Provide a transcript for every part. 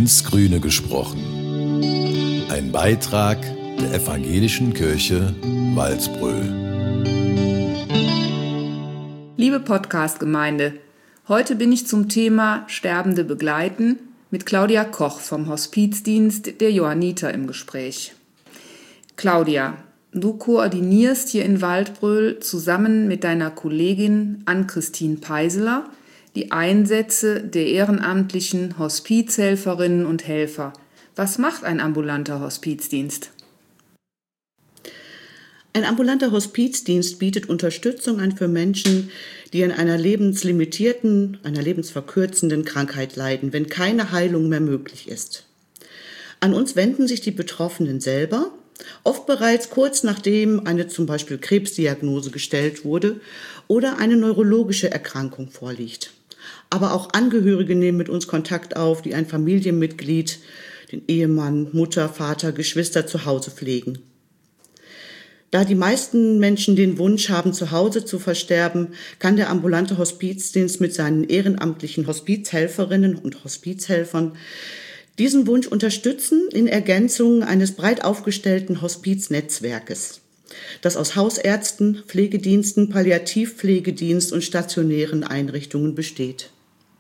ins Grüne gesprochen. Ein Beitrag der Evangelischen Kirche Walsbröl. Liebe Podcast-Gemeinde, heute bin ich zum Thema Sterbende begleiten mit Claudia Koch vom Hospizdienst der Johanniter im Gespräch. Claudia, du koordinierst hier in Waldbröl zusammen mit deiner Kollegin Ann-Christine Peiseler die Einsätze der ehrenamtlichen Hospizhelferinnen und Helfer. Was macht ein ambulanter Hospizdienst? Ein ambulanter Hospizdienst bietet Unterstützung an für Menschen, die an einer lebenslimitierten, einer lebensverkürzenden Krankheit leiden, wenn keine Heilung mehr möglich ist. An uns wenden sich die Betroffenen selber, oft bereits kurz nachdem eine zum Beispiel Krebsdiagnose gestellt wurde oder eine neurologische Erkrankung vorliegt. Aber auch Angehörige nehmen mit uns Kontakt auf, die ein Familienmitglied, den Ehemann, Mutter, Vater, Geschwister zu Hause pflegen. Da die meisten Menschen den Wunsch haben, zu Hause zu versterben, kann der ambulante Hospizdienst mit seinen ehrenamtlichen Hospizhelferinnen und Hospizhelfern diesen Wunsch unterstützen in Ergänzung eines breit aufgestellten Hospiznetzwerkes, das aus Hausärzten, Pflegediensten, Palliativpflegedienst und stationären Einrichtungen besteht.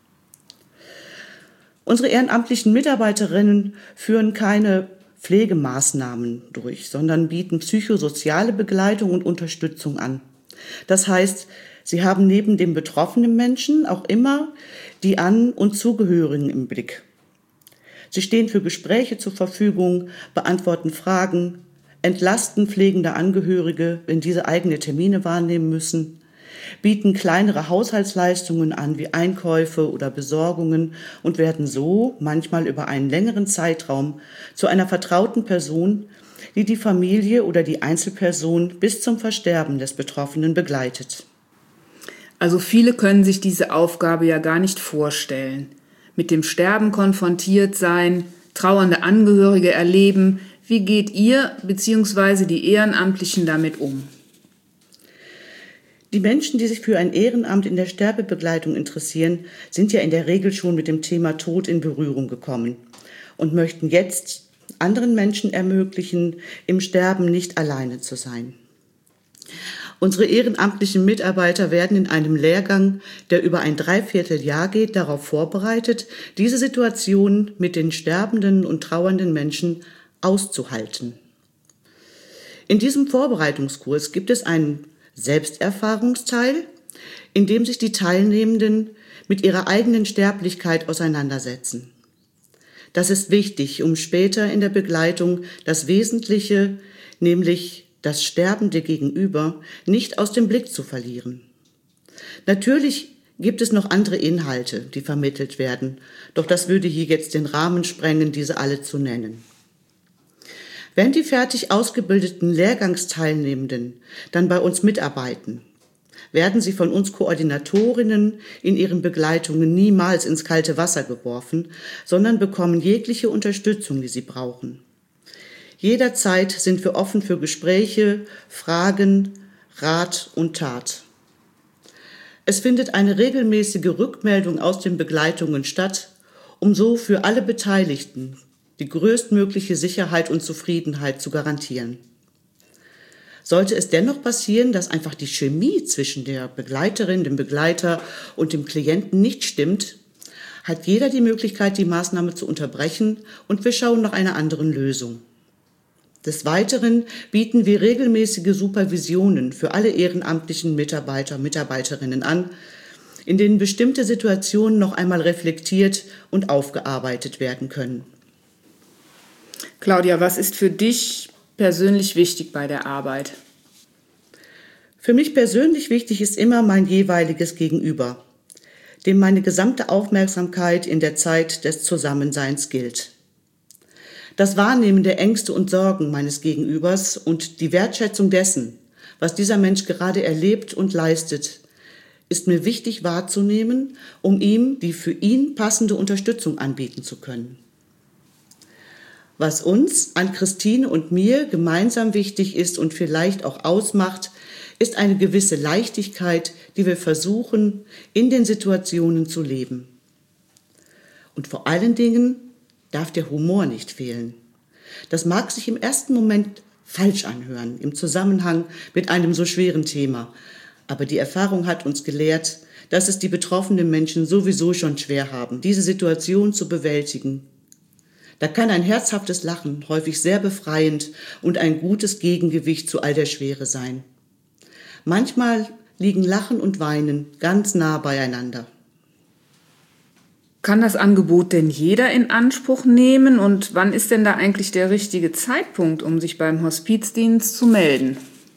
Unsere ehrenamtlichen Mitarbeiterinnen führen keine Pflegemaßnahmen durch, sondern bieten psychosoziale Begleitung und Unterstützung an. Das heißt, sie haben neben dem betroffenen Menschen auch immer die An- und Zugehörigen im Blick. Sie stehen für Gespräche zur Verfügung, beantworten Fragen, entlasten pflegende Angehörige, wenn diese eigene Termine wahrnehmen müssen, bieten kleinere Haushaltsleistungen an wie Einkäufe oder Besorgungen und werden so manchmal über einen längeren Zeitraum zu einer vertrauten Person, die die Familie oder die Einzelperson bis zum Versterben des Betroffenen begleitet. Also viele können sich diese Aufgabe ja gar nicht vorstellen. Mit dem Sterben konfrontiert sein, trauernde Angehörige erleben. Wie geht ihr bzw. die Ehrenamtlichen damit um? Die Menschen, die sich für ein Ehrenamt in der Sterbebegleitung interessieren, sind ja in der Regel schon mit dem Thema Tod in Berührung gekommen und möchten jetzt anderen Menschen ermöglichen, im Sterben nicht alleine zu sein. Unsere ehrenamtlichen Mitarbeiter werden in einem Lehrgang, der über ein Dreivierteljahr geht, darauf vorbereitet, diese Situation mit den sterbenden und trauernden Menschen auszuhalten. In diesem Vorbereitungskurs gibt es einen Selbsterfahrungsteil, in dem sich die Teilnehmenden mit ihrer eigenen Sterblichkeit auseinandersetzen. Das ist wichtig, um später in der Begleitung das Wesentliche, nämlich das sterbende Gegenüber, nicht aus dem Blick zu verlieren. Natürlich gibt es noch andere Inhalte, die vermittelt werden, doch das würde hier jetzt den Rahmen sprengen, diese alle zu nennen. Wenn die fertig ausgebildeten Lehrgangsteilnehmenden dann bei uns mitarbeiten, werden sie von uns Koordinatorinnen in ihren Begleitungen niemals ins kalte Wasser geworfen, sondern bekommen jegliche Unterstützung, die sie brauchen. Jederzeit sind wir offen für Gespräche, Fragen, Rat und Tat. Es findet eine regelmäßige Rückmeldung aus den Begleitungen statt, um so für alle Beteiligten die größtmögliche Sicherheit und Zufriedenheit zu garantieren. Sollte es dennoch passieren, dass einfach die Chemie zwischen der Begleiterin, dem Begleiter und dem Klienten nicht stimmt, hat jeder die Möglichkeit, die Maßnahme zu unterbrechen und wir schauen nach einer anderen Lösung. Des Weiteren bieten wir regelmäßige Supervisionen für alle ehrenamtlichen Mitarbeiter, Mitarbeiterinnen an, in denen bestimmte Situationen noch einmal reflektiert und aufgearbeitet werden können. Claudia, was ist für dich persönlich wichtig bei der Arbeit? Für mich persönlich wichtig ist immer mein jeweiliges Gegenüber, dem meine gesamte Aufmerksamkeit in der Zeit des Zusammenseins gilt. Das Wahrnehmen der Ängste und Sorgen meines Gegenübers und die Wertschätzung dessen, was dieser Mensch gerade erlebt und leistet, ist mir wichtig wahrzunehmen, um ihm die für ihn passende Unterstützung anbieten zu können. Was uns, an Christine und mir, gemeinsam wichtig ist und vielleicht auch ausmacht, ist eine gewisse Leichtigkeit, die wir versuchen, in den Situationen zu leben. Und vor allen Dingen darf der Humor nicht fehlen. Das mag sich im ersten Moment falsch anhören, im Zusammenhang mit einem so schweren Thema. Aber die Erfahrung hat uns gelehrt, dass es die betroffenen Menschen sowieso schon schwer haben, diese Situation zu bewältigen. Da kann ein herzhaftes Lachen häufig sehr befreiend und ein gutes Gegengewicht zu all der Schwere sein. Manchmal liegen Lachen und Weinen ganz nah beieinander. Kann das Angebot denn jeder in Anspruch nehmen und wann ist denn da eigentlich der richtige Zeitpunkt, um sich beim Hospizdienst zu melden?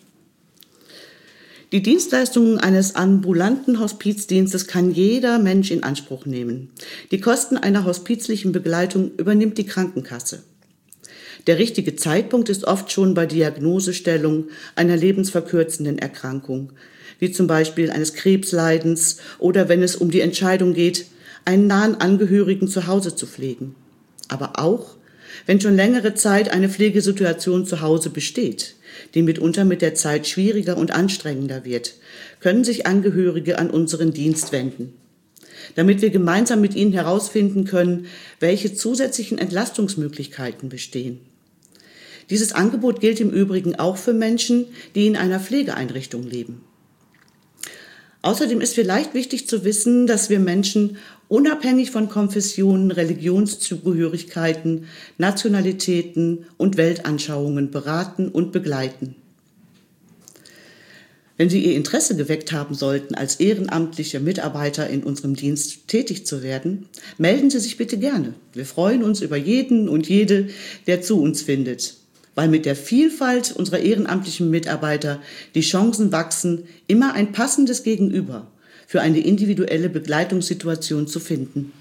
Die Dienstleistungen eines ambulanten Hospizdienstes kann jeder Mensch in Anspruch nehmen. Die Kosten einer hospizlichen Begleitung übernimmt die Krankenkasse. Der richtige Zeitpunkt ist oft schon bei Diagnosestellung einer lebensverkürzenden Erkrankung, wie zum Beispiel eines Krebsleidens oder wenn es um die Entscheidung geht, einen nahen Angehörigen zu Hause zu pflegen. Aber auch, wenn schon längere Zeit eine Pflegesituation zu Hause besteht, die mitunter mit der Zeit schwieriger und anstrengender wird, können sich Angehörige an unseren Dienst wenden, damit wir gemeinsam mit ihnen herausfinden können, welche zusätzlichen Entlastungsmöglichkeiten bestehen. Dieses Angebot gilt im Übrigen auch für Menschen, die in einer Pflegeeinrichtung leben. Außerdem ist vielleicht wichtig zu wissen, dass wir Menschen unabhängig von Konfessionen, Religionszugehörigkeiten, Nationalitäten und Weltanschauungen beraten und begleiten. Wenn Sie Ihr Interesse geweckt haben sollten, als ehrenamtliche Mitarbeiter in unserem Dienst tätig zu werden, melden Sie sich bitte gerne. Wir freuen uns über jeden und jede, der zu uns findet, weil mit der Vielfalt unserer ehrenamtlichen Mitarbeiter die Chancen wachsen, immer ein passendes Gegenüber für eine individuelle Begleitungssituation zu finden.